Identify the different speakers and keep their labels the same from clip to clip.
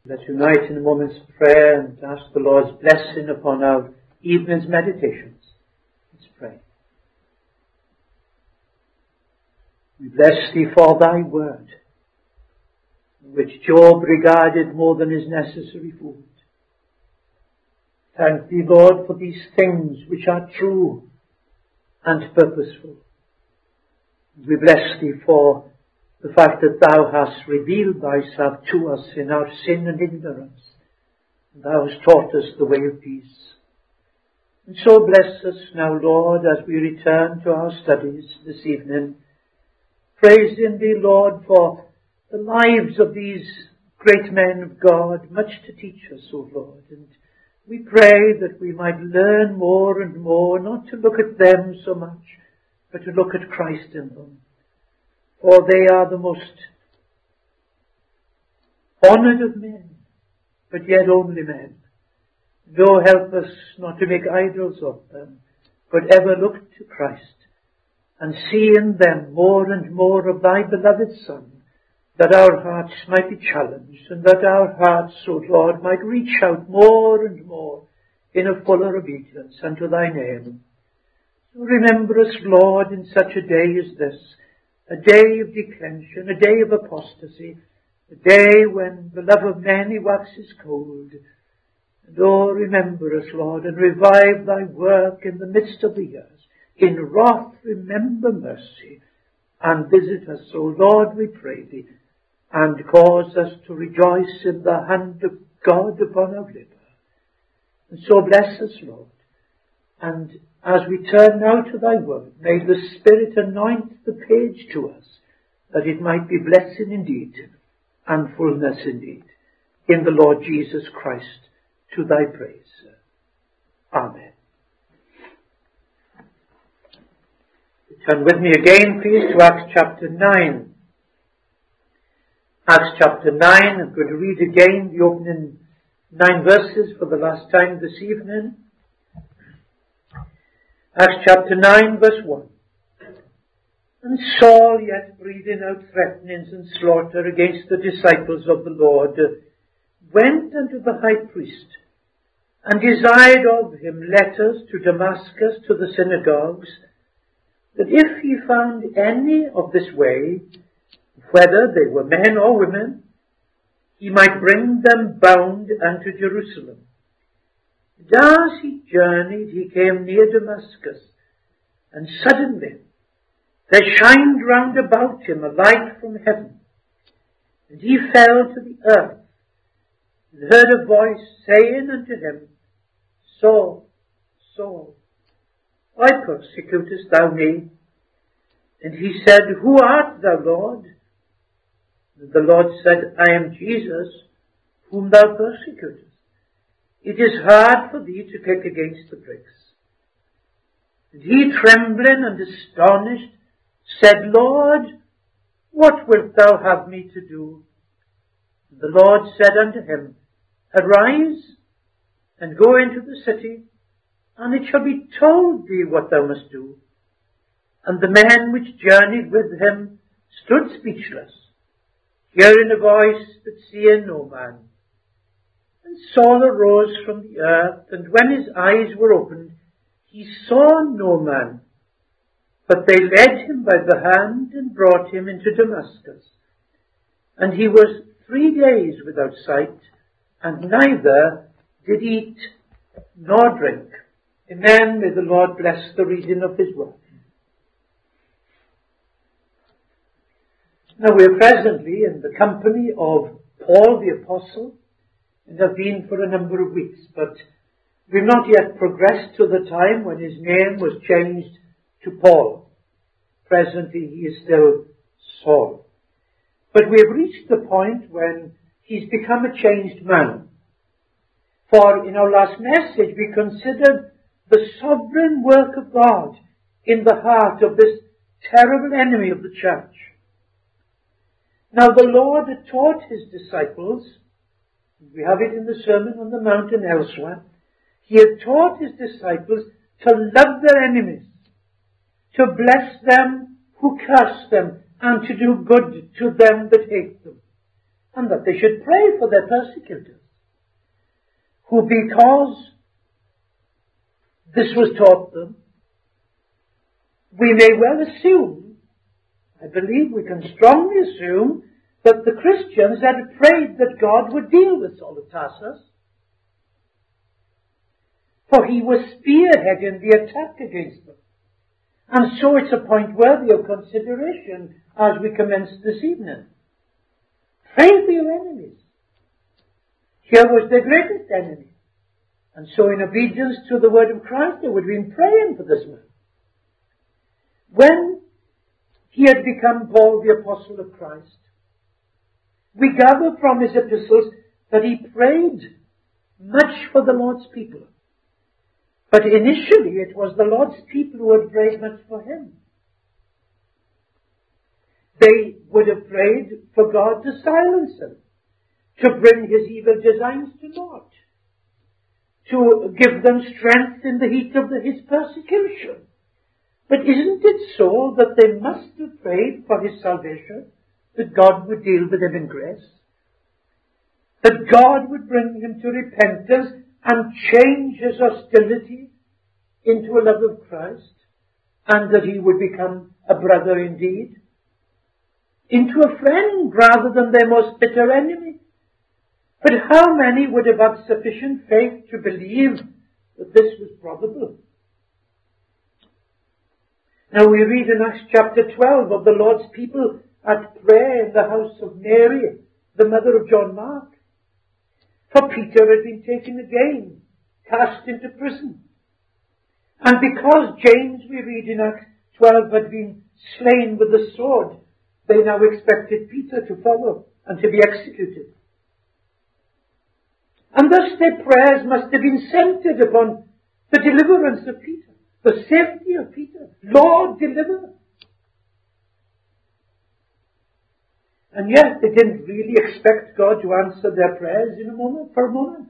Speaker 1: Let's unite in a moment's prayer and ask the Lord's blessing upon our evening's meditations. Let's pray. We bless Thee for Thy word, which Job regarded more than his necessary food. Thank Thee, Lord, for these things which are true and purposeful. We bless Thee for the fact that Thou hast revealed Thyself to us in our sin and ignorance. And Thou hast taught us the way of peace. And so bless us now, Lord, as we return to our studies this evening, praising Thee, Lord, for the lives of these great men of God, much to teach us, O Lord. And we pray that we might learn more and more, not to look at them so much, but to look at Christ in them. For they are the most honoured of men, but yet only men. Though help us not to make idols of them, but ever look to Christ, and see in them more and more of Thy beloved Son, that our hearts might be challenged, and that our hearts, O Lord, might reach out more and more in a fuller obedience unto Thy name. So remember us, Lord, in such a day as this, a day of declension, a day of apostasy, a day when the love of many waxes cold. And oh, remember us, Lord, and revive Thy work in the midst of the years. In wrath remember mercy, and visit us, O Lord, we pray Thee, and cause us to rejoice in the hand of God upon our labour. And so bless us, Lord. And as we turn now to Thy word, may the Spirit anoint the page to us, that it might be blessing indeed, and fullness indeed, in the Lord Jesus Christ, to Thy praise. Amen. Turn with me again, please, to Acts chapter 9. Acts chapter 9, I'm going to read again the opening 9 verses for the last time this evening. Acts chapter 9, verse 1. And Saul, yet breathing out threatenings and slaughter against the disciples of the Lord, went unto the high priest, and desired of him letters to Damascus to the synagogues, that if he found any of this way, whether they were men or women, he might bring them bound unto Jerusalem. And as he journeyed, he came near Damascus, and suddenly there shined round about him a light from heaven, and he fell to the earth, and heard a voice saying unto him, Saul, Saul, why persecutest thou me? And he said, Who art thou, Lord? And the Lord said, I am Jesus, whom thou persecutest. It is hard for thee to kick against the pricks. And he, trembling and astonished, said, Lord, what wilt thou have me to do? And the Lord said unto him, Arise, and go into the city, and it shall be told thee what thou must do. And the men which journeyed with him stood speechless, hearing a voice, but seeing no man. And Saul arose from the earth, and when his eyes were opened, he saw no man. But they led him by the hand and brought him into Damascus. And he was 3 days without sight, and neither did eat nor drink. Amen. May the Lord bless the reading of His word. Now we are presently in the company of Paul the Apostle, and have been for a number of weeks, but we've not yet progressed to the time when his name was changed to Paul. Presently he is still Saul. But we have reached the point when he's become a changed man. For in our last message we considered the sovereign work of God in the heart of this terrible enemy of the church. Now the Lord had taught His disciples, we have it in the Sermon on the Mount and elsewhere, He had taught His disciples to love their enemies, to bless them who curse them, and to do good to them that hate them. And and that they should pray for their persecutors, who, because this was taught them, we may well assume, I believe we can strongly assume, that the Christians had prayed that God would deal with Saul of Tarsus, for he was spearheading the attack against them. And so it's a point worthy of consideration as we commence this evening. Pray for your enemies. Here was their greatest enemy. And so in obedience to the word of Christ, they would have been praying for this man. When he had become Paul, the apostle of Christ, we gather from his epistles that he prayed much for the Lord's people. But initially it was the Lord's people who had prayed much for him. They would have prayed for God to silence him, to bring his evil designs to naught, to give them strength in the heat of his persecution. But isn't it so that they must have prayed for his salvation, that God would deal with him in grace, that God would bring him to repentance and change his hostility into a love of Christ, and that he would become a brother indeed, into a friend rather than their most bitter enemy? But how many would have had sufficient faith to believe that this was probable? Now we read in Acts chapter 12 of the Lord's people at prayer in the house of Mary, the mother of John Mark. For Peter had been taken again, cast into prison. And because James, we read in Acts 12, had been slain with the sword, they now expected Peter to follow and to be executed. And thus their prayers must have been centered upon the deliverance of Peter, the safety of Peter. Lord, deliver. And yet they didn't really expect God to answer their prayers for a moment.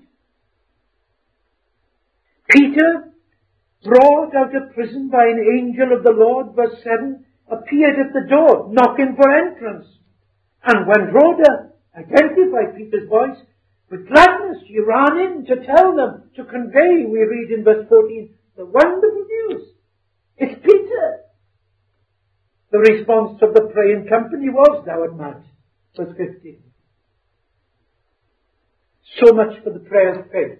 Speaker 1: Peter, brought out of prison by an angel of the Lord, verse 7, appeared at the door, knocking for entrance. And when Rhoda identified Peter's voice, with gladness she ran in to tell them, to convey, we read in verse 14, the wonderful news. It's Peter. The response of the praying company was, thou art mad. Verse 15. So much for the prayer of faith.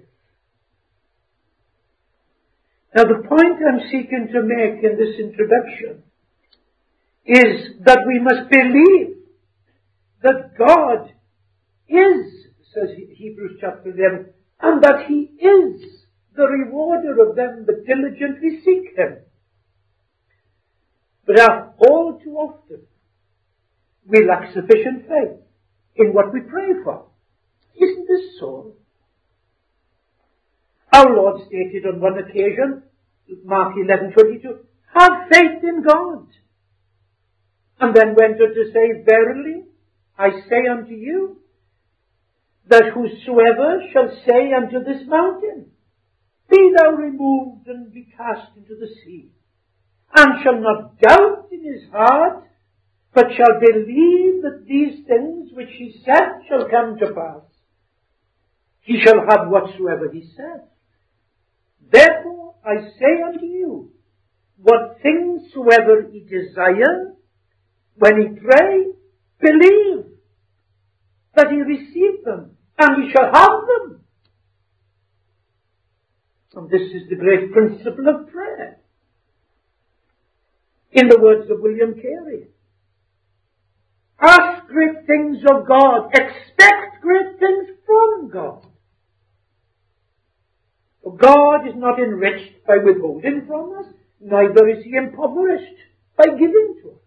Speaker 1: Now the point I'm seeking to make in this introduction is that we must believe that God is, says Hebrews chapter 11, and that he is the rewarder of them that diligently seek him. But all too often we lack sufficient faith in what we pray for. Isn't this so? Our Lord stated on one occasion, Mark 11:22, have faith in God. And then went on to say, verily, I say unto you, that whosoever shall say unto this mountain, be thou removed and be cast into the sea, and shall not doubt in his heart, but shall believe that these things which he said shall come to pass, he shall have whatsoever he said. Therefore I say unto you, what things soever ye desire, when ye pray, believe that ye receive them, and ye shall have them. And this is the great principle of prayer. In the words of William Carey, ask great things of God, expect great things from God. For God is not enriched by withholding from us, neither is he impoverished by giving to us.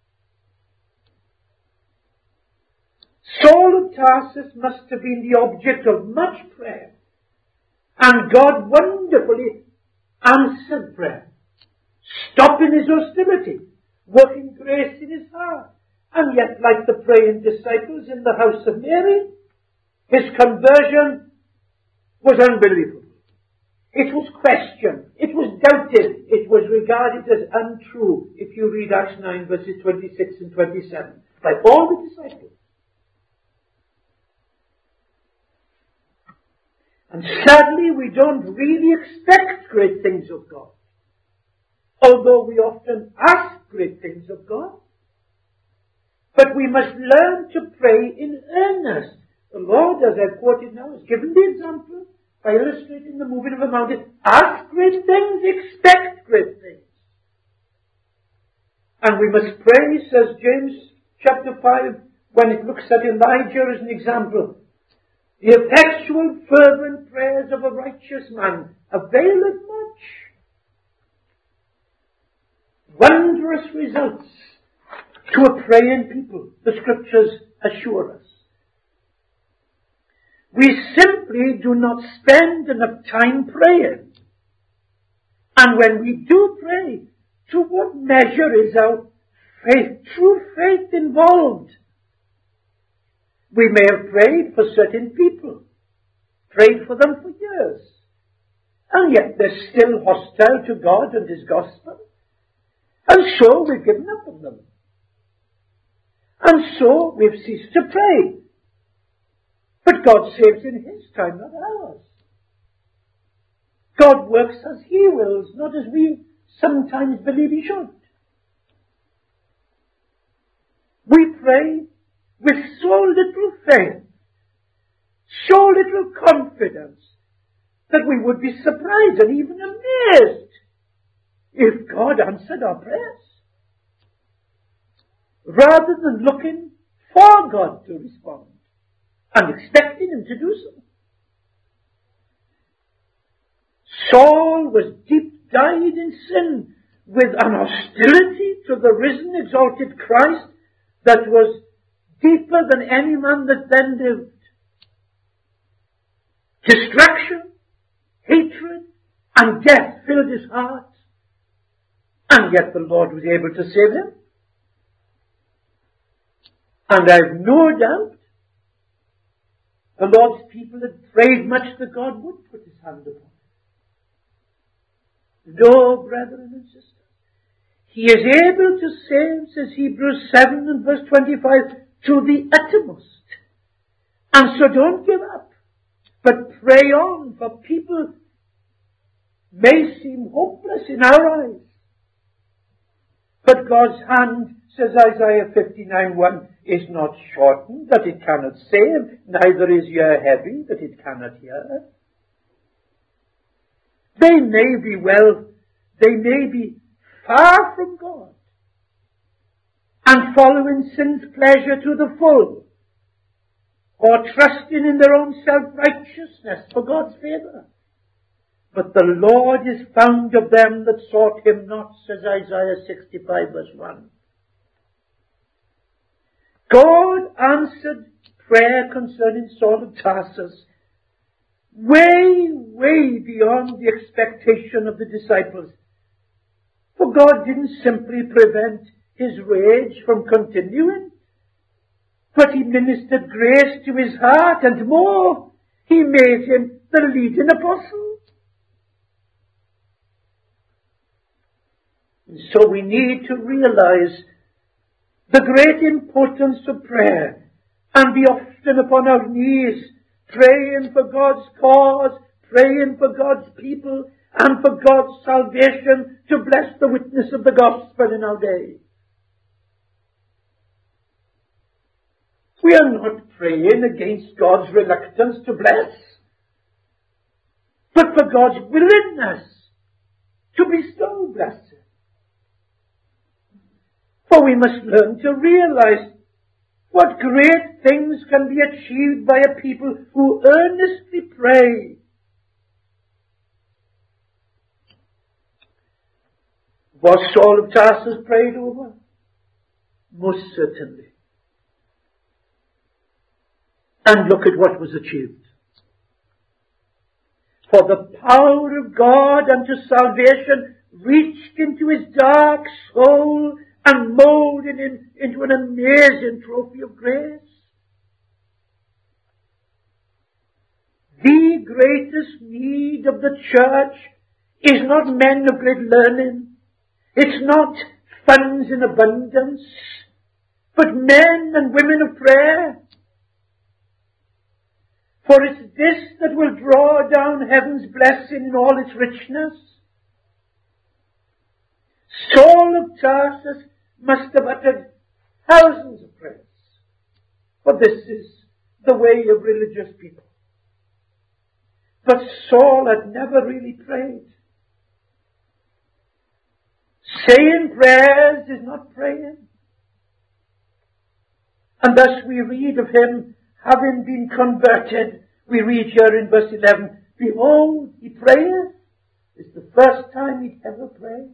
Speaker 1: Saul of Tarsus must have been the object of much prayer, and God wonderfully answered prayer, stopping his hostility, working grace in his heart. And yet, like the praying disciples in the house of Mary, his conversion was unbelievable. It was questioned. It was doubted. It was regarded as untrue, if you read Acts 9 verses 26 and 27, by all the disciples. And sadly, we don't really expect great things of God, although we often ask great things of God. But we must learn to pray in earnest. The Lord, as I've quoted now, has given the example by illustrating the moving of a mountain. Ask great things, expect great things. And we must pray, says James chapter 5, when it looks at Elijah as an example. The effectual fervent prayers of a righteous man availeth much. Wondrous results to a praying people, the scriptures assure us. We simply do not spend enough time praying. And when we do pray, to what measure is our faith, true faith, involved? We may have prayed for certain people, prayed for them for years, and yet they're still hostile to God and His gospel. And so we've given up on them. And so we've ceased to pray. But God saves in His time, not ours. God works as He wills, not as we sometimes believe He should. We pray with so little faith, so little confidence, that we would be surprised and even amazed if God answered our prayers, rather than looking for God to respond and expecting Him to do so. Saul was deep dyed in sin, with an hostility to the risen, exalted Christ that was deeper than any man that then lived. Distraction, hatred, and death filled his heart. And yet the Lord was able to save him. And I've no doubt the Lord's people had prayed much that God would put His hand upon him. No, brethren and sisters. He is able to save, says Hebrews 7 and verse 25, to the uttermost. And so don't give up, but pray on, for people may seem hopeless in our eyes. But God's hand, says Isaiah 59:1, is not shortened that it cannot save, neither is ear heavy that it cannot hear. They may be far from God and following sin's pleasure to the full, or trusting in their own self-righteousness for God's favour. But the Lord is found of them that sought Him not, says Isaiah 65 verse 1. God answered prayer concerning Saul of Tarsus way, way beyond the expectation of the disciples. For God didn't simply prevent his rage from continuing, but He ministered grace to his heart, and more, He made him the leading apostle. And so we need to realize the great importance of prayer and be often upon our knees, praying for God's cause, praying for God's people, and for God's salvation to bless the witness of the gospel in our day. We are not praying against God's reluctance to bless, but for God's willingness to bestow blessing. For we must learn to realize what great things can be achieved by a people who earnestly pray. Was Saul of Tarsus prayed over? Most certainly. And look at what was achieved. For the power of God unto salvation reached into his dark soul and molded him into an amazing trophy of grace. The greatest need of the church is not men of great learning. It's not funds in abundance, but men and women of prayer. For it's this that will draw down heaven's blessing in all its richness. Saul of Tarsus must have uttered thousands of prayers, for this is the way of religious people. But Saul had never really prayed. Saying prayers is not praying. And thus we read of him having been converted. We read here in verse 11, behold, he prayeth. It's the first time he'd ever prayed.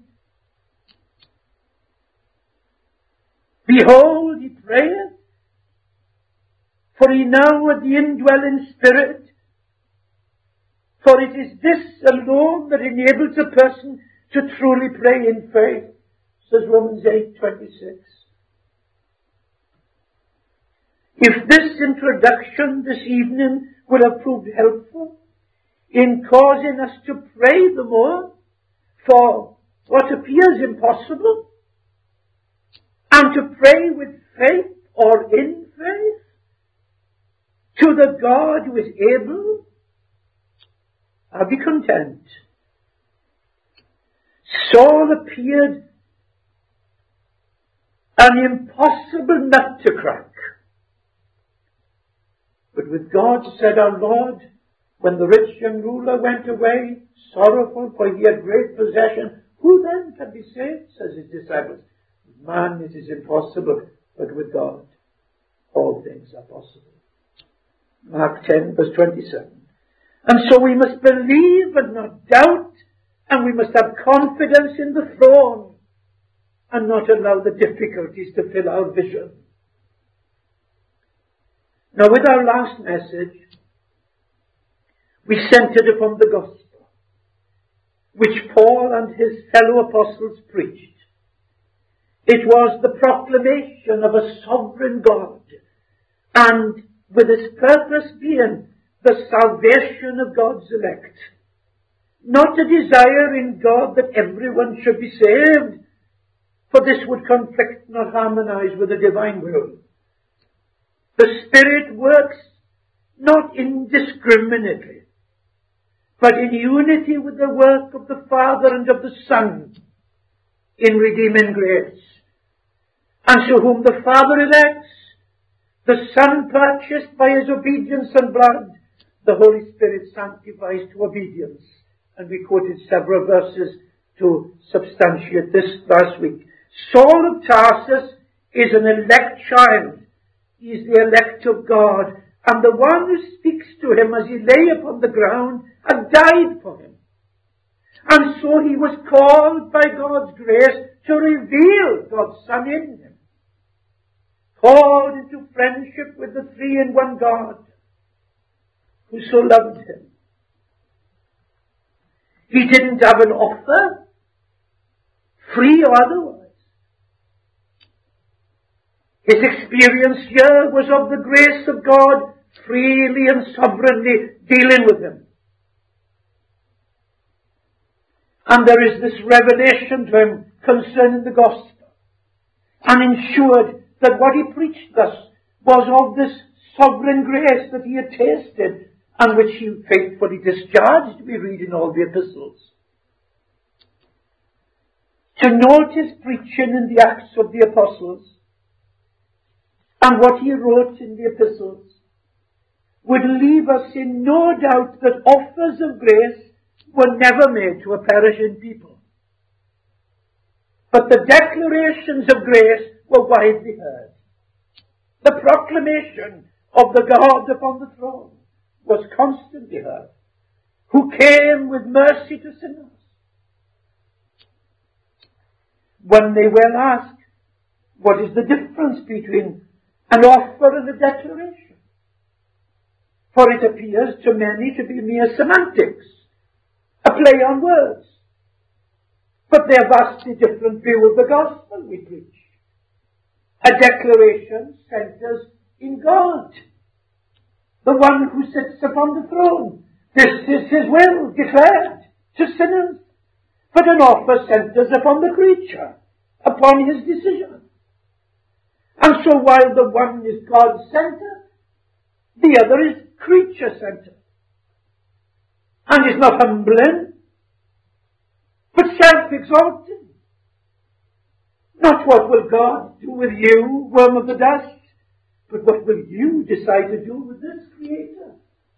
Speaker 1: Behold, he prayeth. For he now had the indwelling Spirit. For it is this alone that enables a person to truly pray in faith, says Romans 8:26. If this introduction this evening will have proved helpful in causing us to pray the more for what appears impossible, and to pray with faith or in faith to the God who is able, I'll be content. Saul appeared an impossible nut to crack. But with God, said our Lord, when the rich young ruler went away, sorrowful, for he had great possession, who then can be saved? Says his disciples. With man it is impossible, but with God all things are possible. Mark 10, verse 27. And so we must believe and not doubt, and we must have confidence in the throne, and not allow the difficulties to fill our vision. Now with our last message, we centered upon the gospel, which Paul and his fellow apostles preached. It was the proclamation of a sovereign God, and with its purpose being the salvation of God's elect. Not a desire in God that everyone should be saved, for this would conflict, not harmonize with the divine will. The Spirit works not indiscriminately, but in unity with the work of the Father and of the Son in redeeming grace. And so whom the Father elects, the Son purchased by his obedience and blood, the Holy Spirit sanctifies to obedience. And we quoted several verses to substantiate this last week. Saul of Tarsus is an elect child. He is the elect of God. And the one who speaks to him as he lay upon the ground had died for him. And so he was called by God's grace to reveal God's Son in him. Called into friendship with the three-in-one God who so loved him. He didn't have an offer, free or otherwise. His experience here was of the grace of God freely and sovereignly dealing with him. And there is this revelation to him concerning the gospel, and ensured that what he preached thus was of this sovereign grace that he had tasted, and which he faithfully discharged, we read in all the epistles. To note his preaching in the Acts of the Apostles, and what he wrote in the epistles, would leave us in no doubt that offers of grace were never made to a perishing people. But the declarations of grace were widely heard. The proclamation of the God upon the throne was constantly heard, who came with mercy to sinners. When they were asked, what is the difference between an offer and a declaration? For it appears to many to be mere semantics, a play on words. But they are vastly different view of the gospel we preach. A declaration centers in God, the one who sits upon the throne. This is his will declared to sinners. But an offer centers upon the creature, upon his decision. And so while the one is God-centered, the other is creature-centered. And is not humbling, but self-exalting. Not what will God do with you, worm of the dust, but what will you decide to do with this Creator?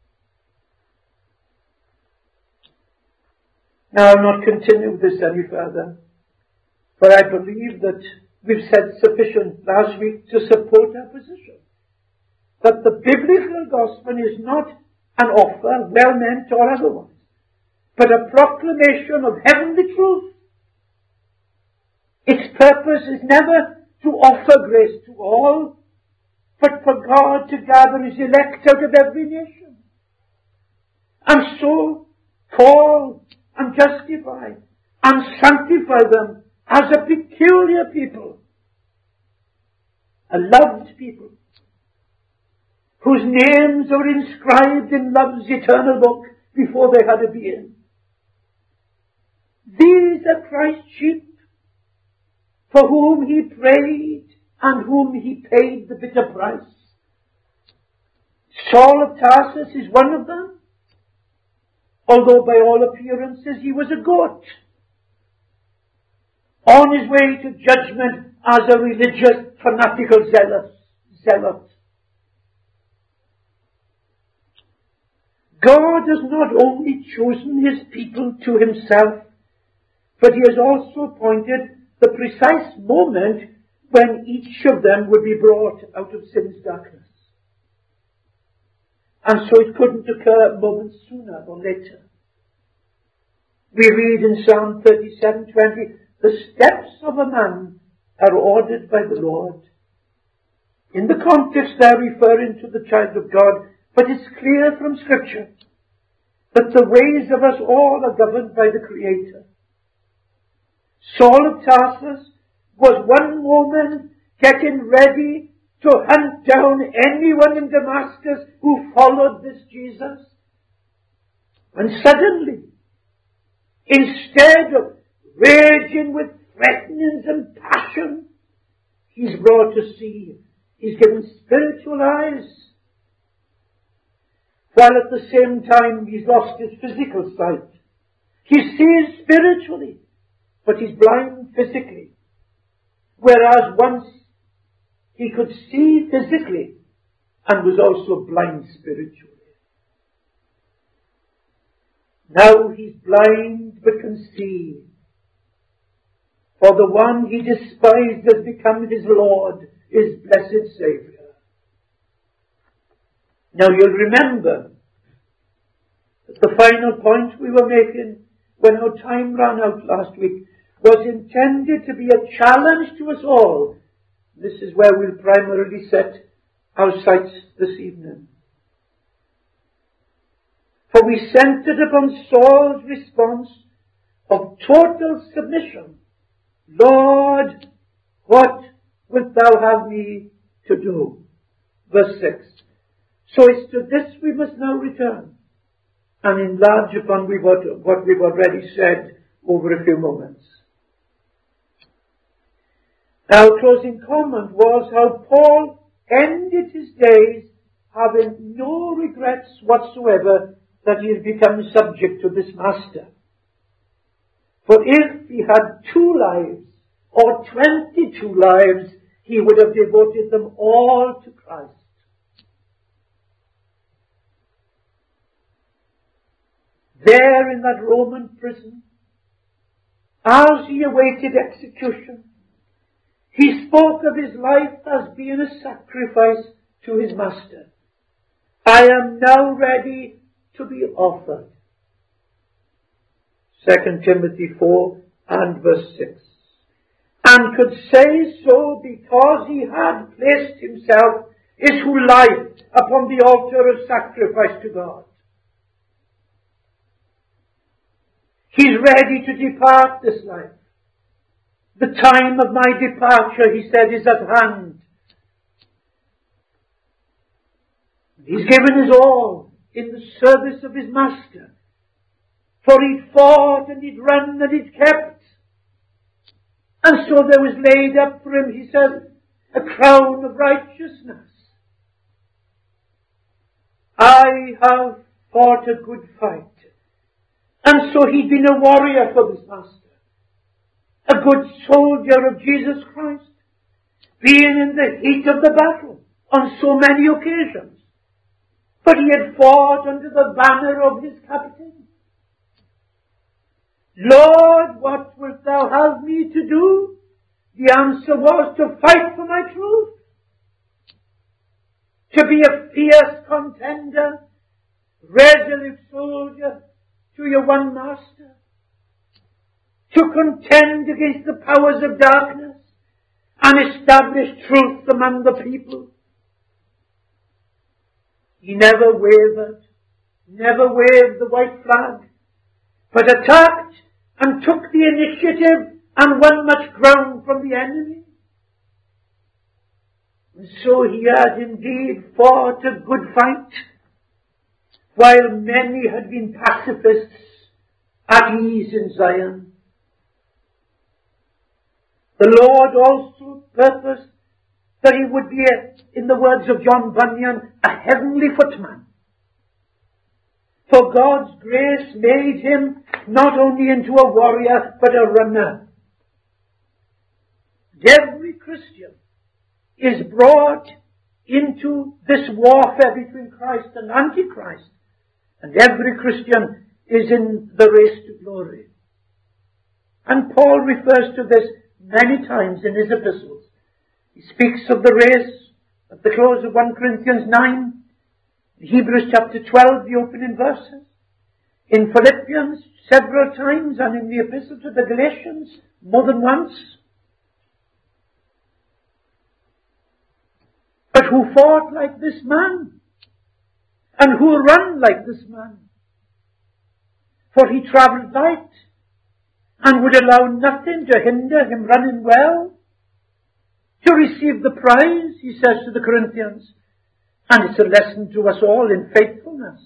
Speaker 1: Now I'll not continue this any further, for I believe that we've said sufficient last week to support our position. That the biblical gospel is not an offer, well meant or otherwise, but a proclamation of heavenly truth. Its purpose is never to offer grace to all, but for God to gather His elect out of every nation, and so call and justify and sanctify them as a peculiar people, a loved people, whose names are inscribed in love's eternal book before they had a being. These are Christ's sheep, for whom He prayed and whom He paid the bitter price. Saul of Tarsus is one of them, although by all appearances he was a goat, on his way to judgment as a religious, fanatical zealot. God has not only chosen His people to Himself, but He has also appointed the precise moment when each of them would be brought out of sin's darkness. And so it couldn't occur moments sooner or later. We read in Psalm 37:20, the steps of a man are ordered by the Lord. In the context they're referring to the child of God, but it's clear from Scripture that the ways of us all are governed by the Creator. Saul of Tarsus was one moment getting ready to hunt down anyone in Damascus who followed this Jesus. And suddenly, instead of raging with threatenings and passion, he's brought to see. He's given spiritual eyes. While at the same time he's lost his physical sight. He sees spiritually, but he's blind physically. Whereas once he could see physically and was also blind spiritually. Now he's blind but can see. For the one he despised has become his Lord, his blessed Saviour. Now you'll remember that the final point we were making when our time ran out last week was intended to be a challenge to us all. This is where we'll primarily set our sights this evening. For we centered upon Saul's response of total submission. Lord, what wilt thou have me to do? Verse 6. So it's to this we must now return and enlarge upon what we've already said over a few moments. Our closing comment was how Paul ended his days having no regrets whatsoever that he had become subject to this master. For if he had 2 lives or 22 lives, he would have devoted them all to Christ. There in that Roman prison, as he awaited execution, he spoke of his life as being a sacrifice to his master. I am now ready to be offered. 2 Timothy 4 and verse 6. And could say so because he had placed himself, his whole life, upon the altar of sacrifice to God. He's ready to depart this life. The time of my departure, he said, is at hand. He's given his all in the service of his master. For he'd fought and he'd run and he'd kept. And so there was laid up for him, he said, a crown of righteousness. I have fought a good fight. And so he'd been a warrior for this master, a good soldier of Jesus Christ, being in the heat of the battle on so many occasions. But he had fought under the banner of his captain. Lord, what wilt thou have me to do? The answer was to fight for my truth, to be a fierce contender, resolute soldier to your one master, to contend against the powers of darkness and establish truth among the people. He never wavered, never waved the white flag, but attacked and took the initiative and won much ground from the enemy. And so he had indeed fought a good fight, while many had been pacifists at ease in Zion. The Lord also purposed that he would be, in the words of John Bunyan, a heavenly footman. For God's grace made him not only into a warrior, but a runner. And every Christian is brought into this warfare between Christ and Antichrist. And every Christian is in the race to glory. And Paul refers to this many times in his epistles. He speaks of the race at the close of 1 Corinthians 9, in Hebrews chapter 12, the opening verses, in Philippians several times, and in the epistle to the Galatians more than once. But who fought like this man? And who ran like this man? For he travelled light and would allow nothing to hinder him running well, to receive the prize, he says to the Corinthians. And it's a lesson to us all in faithfulness.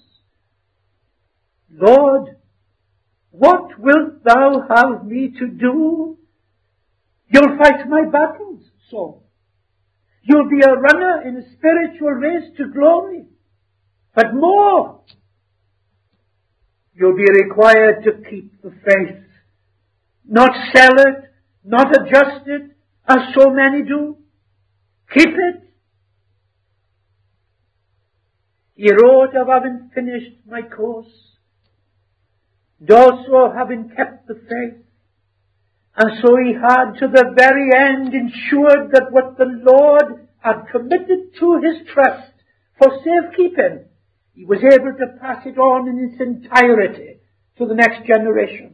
Speaker 1: Lord, what wilt thou have me to do? You'll fight my battles, so. You'll be a runner in a spiritual race to glory. But more, you'll be required to keep the faith. Not sell it, not adjust it, as so many do. Keep it. He wrote of having finished my course, and also having kept the faith. And so he had to the very end ensured that what the Lord had committed to his trust for safekeeping, he was able to pass it on in its entirety to the next generation.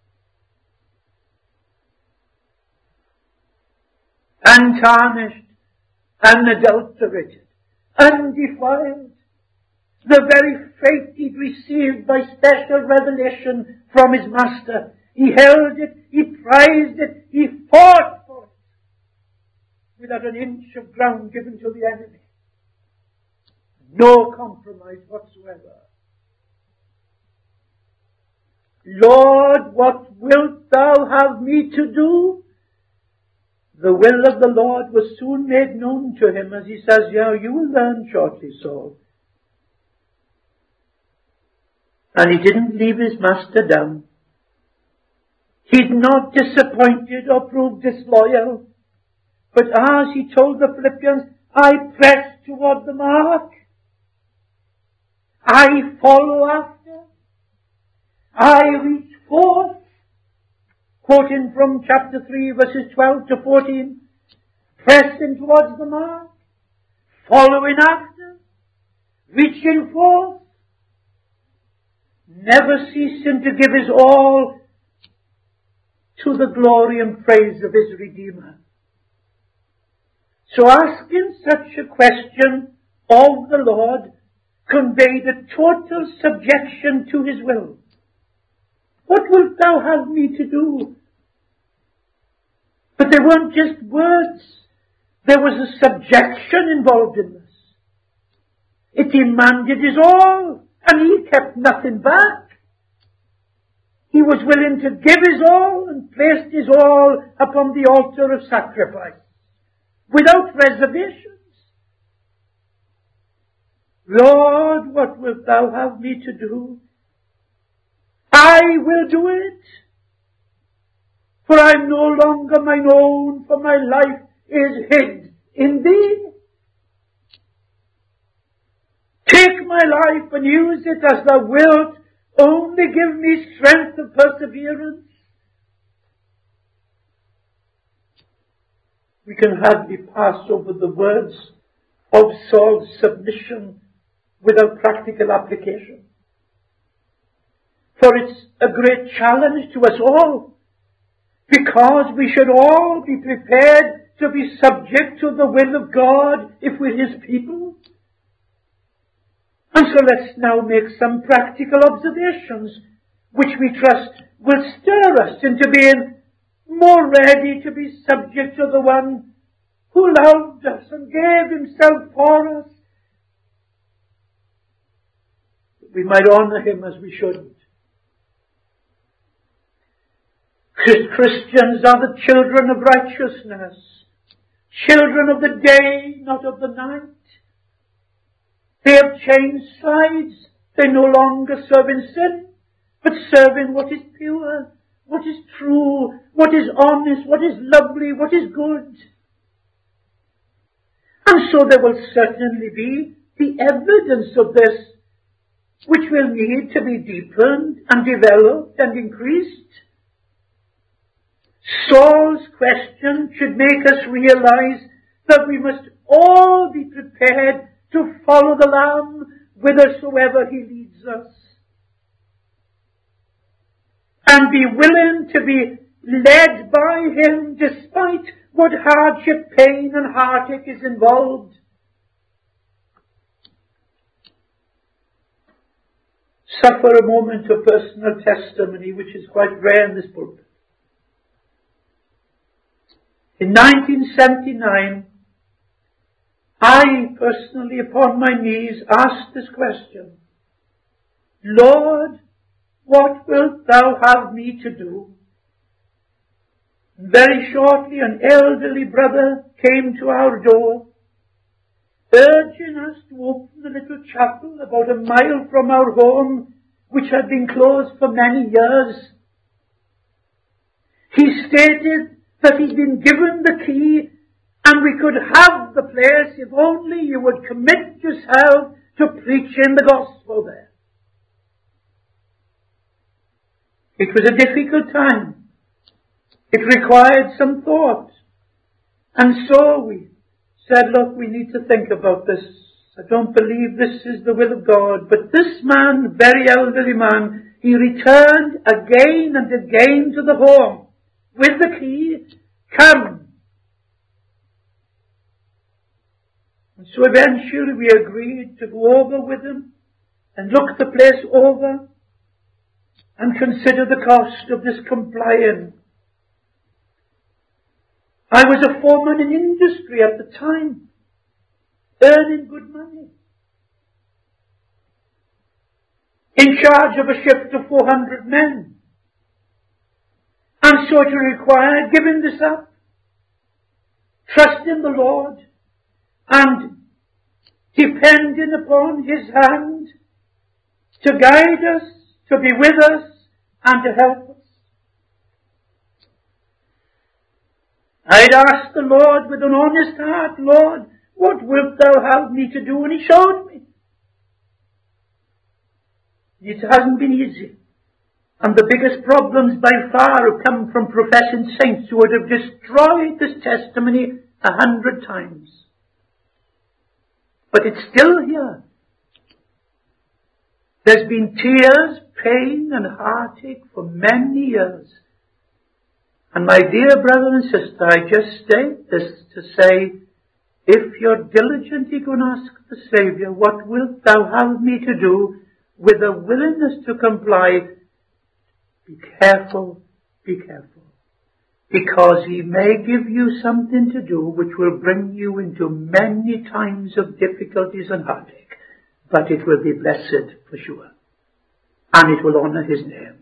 Speaker 1: Untarnished, unadulterated, undefiled. The very faith he'd received by special revelation from his master. He held it, he prized it, he fought for it, without an inch of ground given to the enemy. No compromise whatsoever. Lord, what wilt thou have me to do? The will of the Lord was soon made known to him, as he says, you will learn shortly, Saul. And he didn't leave his master down. He'd not disappointed or proved disloyal. But as he told the Philippians, I press toward the mark. I follow after. I reach forth. Quoting from chapter 3, verses 12 to 14. Pressing towards the mark. Following after. Reaching forth. Never ceasing to give his all to the glory and praise of his Redeemer. So asking such a question of the Lord conveyed a total subjection to his will. What wilt thou have me to do? But they weren't just words. There was a subjection involved in this. It demanded his all, and he kept nothing back. He was willing to give his all and placed his all upon the altar of sacrifice, without reservations. Lord, what wilt thou have me to do? I will do it. For I am no longer mine own, for my life is hid in thee. Take my life and use it as thou wilt. Only give me strength of perseverance. We can hardly pass over the words of Saul's submission without practical application. For it's a great challenge to us all, because we should all be prepared to be subject to the will of God if we're His people. And so let's now make some practical observations which we trust will stir us into being more ready to be subject to the One who loved us and gave Himself for us. We might honor Him as we shouldn't. Christians are the children of righteousness, children of the day, not of the night. They have changed sides. They no longer serve in sin, but serve in what is pure, what is true, what is honest, what is lovely, what is good. And so there will certainly be the evidence of this, which will need to be deepened and developed and increased. Saul's question should make us realize that we must all be prepared to follow the Lamb whithersoever He leads us, and be willing to be led by Him despite what hardship, pain and heartache is involved. Suffer a moment of personal testimony, which is quite rare in this book. In 1979, I personally upon my knees asked this question: Lord, what wilt thou have me to do? Very shortly an elderly brother came to our door, urging us to open the little chapel about a mile from our home, which had been closed for many years. He stated that he'd been given the key and we could have the place if only you would commit yourself to preaching the gospel there. It was a difficult time. It required some thought. And so we said, look, we need to think about this. I don't believe this is the will of God. But this man, very elderly man, he returned again and again to the home with the key. Come. And so eventually we agreed to go over with him and look the place over and consider the cost of this complying. I was a foreman in industry at the time, earning good money, in charge of a shift of 400 men. And so it required giving this up, trusting the Lord, and depending upon His hand to guide us, to be with us, and to help us. I'd asked the Lord with an honest heart, Lord, what wilt thou have me to do? And He showed me. It hasn't been easy. And the biggest problems by far have come from professing saints who would have destroyed this testimony 100 times. But it's still here. There's been tears, pain and heartache for many years. And my dear brother and sister, I just state this to say, if you're diligently going to ask the Saviour, what wilt thou have me to do, with a willingness to comply, be careful, be careful. Because He may give you something to do which will bring you into many times of difficulties and heartache. But it will be blessed for sure. And it will honor His name.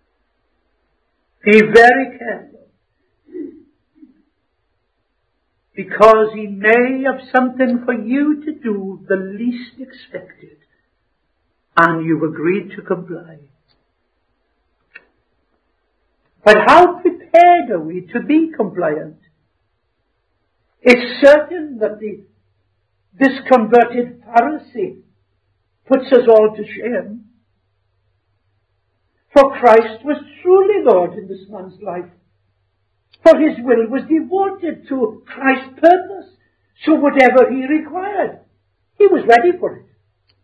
Speaker 1: Be very careful. because he may have something for you to do the least expected, and you've agreed to comply. But how prepared are we to be compliant? It's certain that this converted Pharisee puts us all to shame. For Christ was truly Lord in this man's life. For his will was devoted to Christ's purpose. So whatever he required, he was ready for it.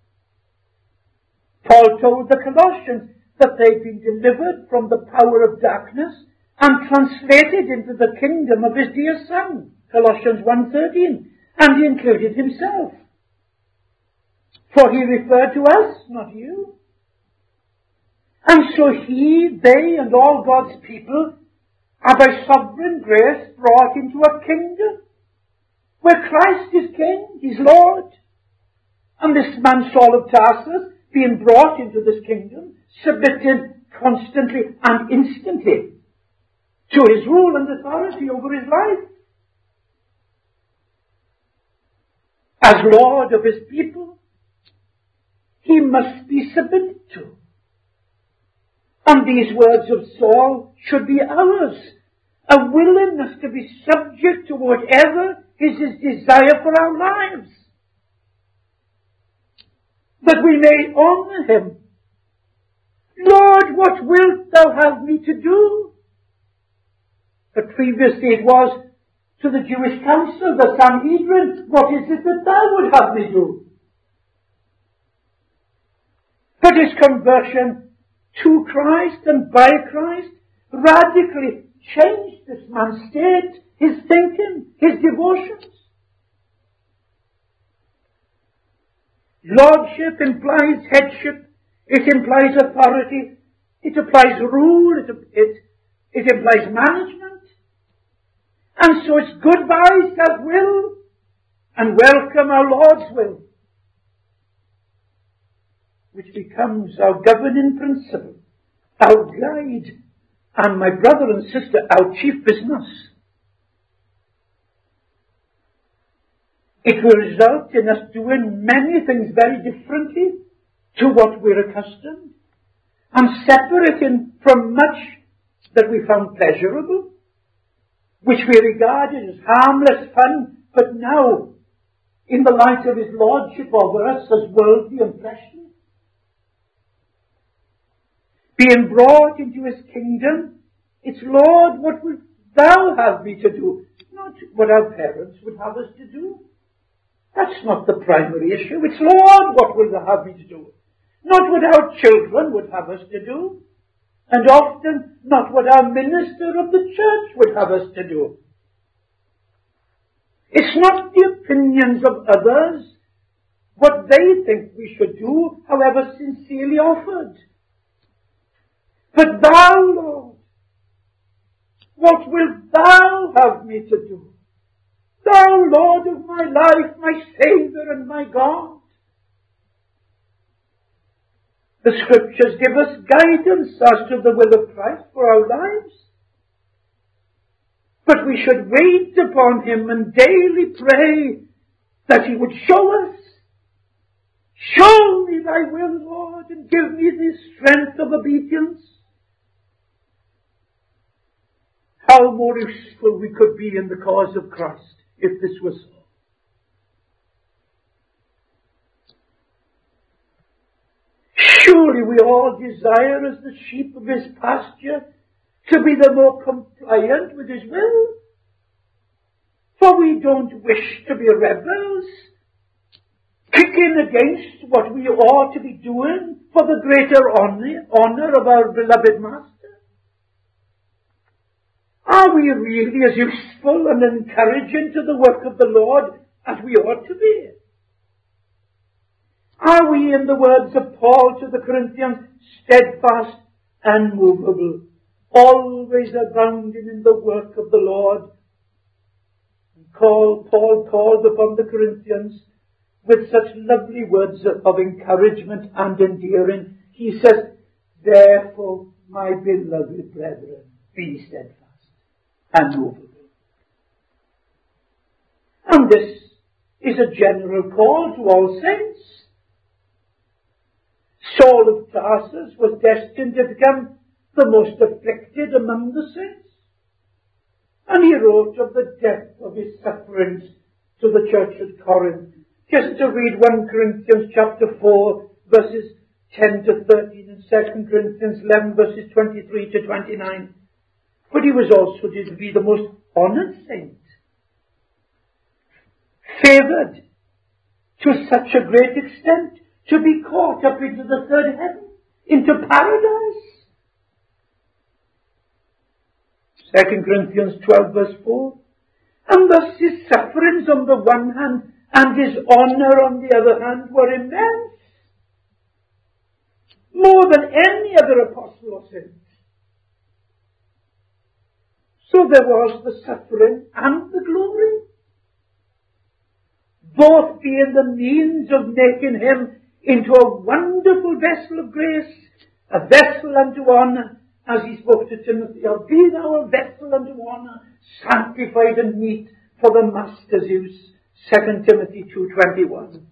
Speaker 1: Paul told the Colossians that they'd been delivered from the power of darkness and translated into the kingdom of his dear Son, Colossians 1:13, and he included himself. For he referred to us, not you. And so they, and all God's people are by sovereign grace brought into a kingdom where Christ is King, He's Lord. And this man Saul of Tarsus, being brought into this kingdom, submitted constantly and instantly to his rule and authority over his life. As Lord of his people, he must be submitted to. And these words of Saul should be ours, a willingness to be subject to whatever is his desire for our lives, that we may honour him. Lord, what wilt thou have me to do? But previously it was to the Jewish council, the Sanhedrin, what is it that thou would have me do? But his conversion to Christ and by Christ radically changed this man's state, his thinking, his devotions. Lordship implies headship, it implies authority, it implies rule, it implies management. And so it's goodbye, self-will, and welcome our Lord's will, which becomes our governing principle, our guide, and my brother and sister, our chief business. It will result in us doing many things very differently to what we're accustomed, and separating from much that we found pleasurable, which we regarded as harmless fun, but now, in the light of his lordship over us, as worldly and fleshly. Being brought into his kingdom, it's, Lord, what wilt thou have me to do? Not what our parents would have us to do. That's not the primary issue. It's, Lord, what will thou have me to do? Not what our children would have us to do. And often not what our minister of the church would have us to do. It's not the opinions of others, what they think we should do, however sincerely offered. But thou, Lord, what wilt thou have me to do? Thou, Lord of my life, my Saviour and my God. The Scriptures give us guidance as to the will of Christ for our lives. But we should wait upon him and daily pray that he would show us. Show me thy will, Lord, and give me the strength of obedience. How more useful we could be in the cause of Christ if this was so. Surely we all desire, as the sheep of his pasture, to be the more compliant with his will. For we don't wish to be rebels, kicking against what we ought to be doing for the greater honour of our beloved Master. Are we really as useful and encouraging to the work of the Lord as we ought to be? Are we, in the words of Paul to the Corinthians, steadfast and movable, always abounding in the work of the Lord? And Paul called upon the Corinthians with such lovely words of encouragement and endearing. He says, therefore, my beloved brethren, be steadfast and movable. And this is a general call to all saints. Saul of Tarsus was destined to become the most afflicted among the saints. And he wrote of the depth of his sufferings to the church at Corinth. Just to read 1 Corinthians chapter 4, verses 10 to 13, and 2 Corinthians 11, verses 23 to 29. But he was also to be the most honoured saint, favoured to such a great extent to be caught up into the third heaven, into paradise. 2 Corinthians 12, verse 4. And thus his sufferings on the one hand and his honour on the other hand were immense, more than any other apostle or saint. So there was the suffering and the glory, both being the means of making him into a wonderful vessel of grace, a vessel unto honour, as he spoke to Timothy, be thou a vessel unto honour, sanctified and meet for the master's use. 2 Timothy 2:21.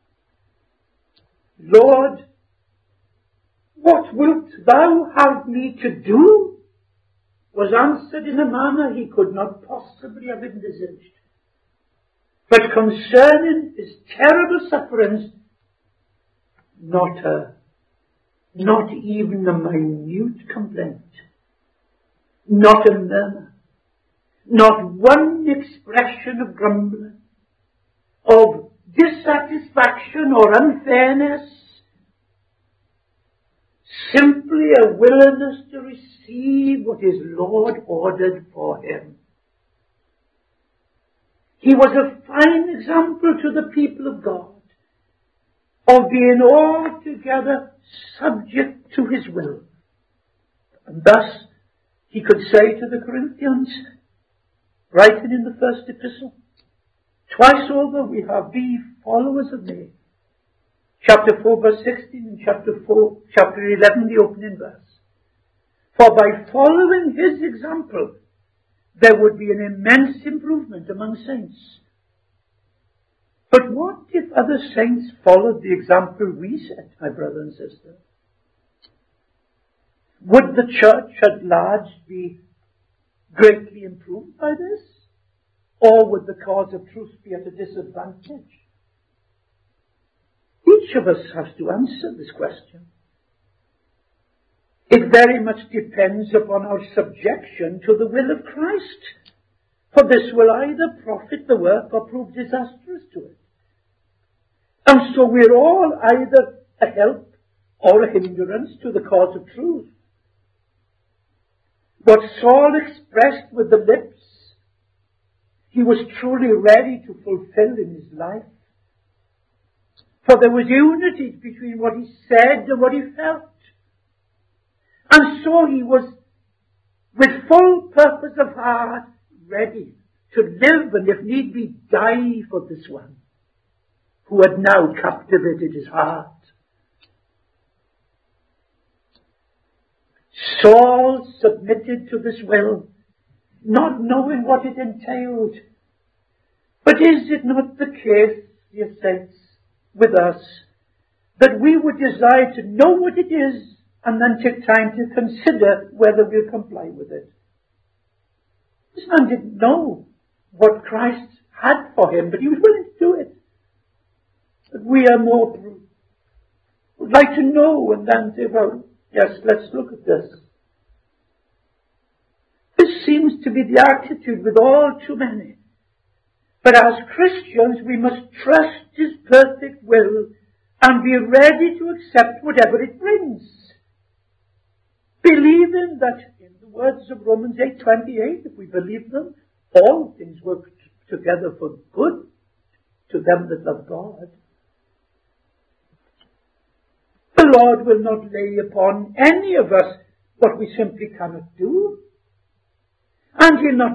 Speaker 1: Lord, what wilt thou have me to do? Was answered in a manner he could not possibly have envisaged. But concerning his terrible sufferings, not even a minute complaint, not a murmur, not one expression of grumbling, of dissatisfaction or unfairness, simply a willingness to receive what his Lord ordered for him. He was a fine example to the people of God of being altogether subject to his will. And thus he could say to the Corinthians, writing in the first epistle, twice over we have be followers of me. Chapter 4 verse 16 and chapter 11 the opening verse. For by following his example there would be an immense improvement among saints. But what if other saints followed the example we set, my brother and sister? Would the church at large be greatly improved by this? Or would the cause of truth be at a disadvantage? Each of us has to answer this question. It very much depends upon our subjection to the will of Christ, for this will either profit the work or prove disastrous to it. And so we're all either a help or a hindrance to the cause of truth. What Saul expressed with the lips, he was truly ready to fulfill in his life. For there was unity between what he said and what he felt. And so he was, with full purpose of heart, ready to live and if need be die for this one who had now captivated his heart. Saul submitted to this will, not knowing what it entailed. But is it not the case, dear saints, with us, that we would desire to know what it is and then take time to consider whether we'll comply with it? This man didn't know what Christ had for him, but he was willing to do it. But we are more, would like to know and then say, well, yes, let's look at this. This seems to be the attitude with all too many. But as Christians, we must trust his perfect will and be ready to accept whatever it brings. Believing that, in the words of Romans 8:28, if we believe them, all things work together for good to them that love God. The Lord will not lay upon any of us what we simply cannot do. And he'll not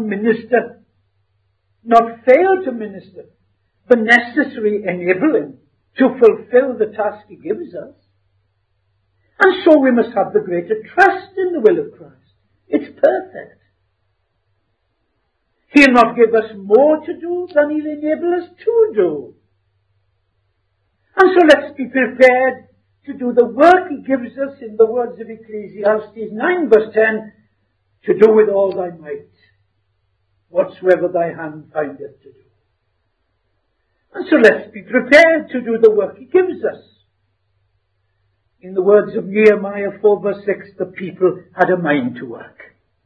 Speaker 1: fail to minister the necessary enabling to fulfill the task he gives us. And so we must have the greater trust in the will of Christ. It's perfect. He'll not give us more to do than He'll enable us to do. And so let's be prepared to do the work He gives us, in the words of Ecclesiastes 9 verse 10, to do with all thy might, whatsoever thy hand findeth to do. And so let's be prepared to do the work He gives us. In the words of Nehemiah 4 verse 6, the people had a mind to work.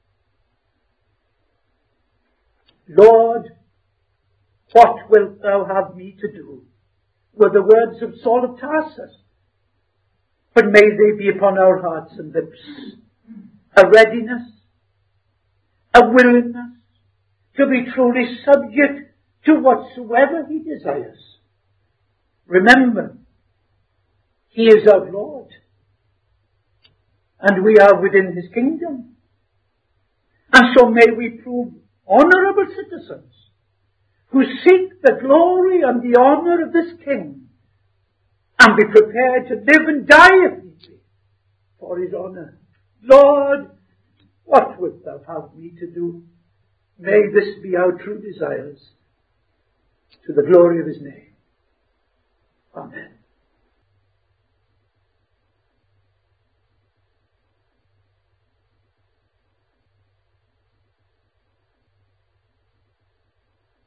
Speaker 1: Lord, what wilt thou have me to do? Were the words of Saul of Tarsus. But may they be upon our hearts and lips. A readiness, a willingness to be truly subject to whatsoever He desires. Remember, He is our Lord, and we are within His kingdom. And so may we prove honourable citizens who seek the glory and the honour of this King, and be prepared to live and die if need be for His honour. Lord, what wilt thou have me to do? May this be our true desires, to the glory of His name. Amen.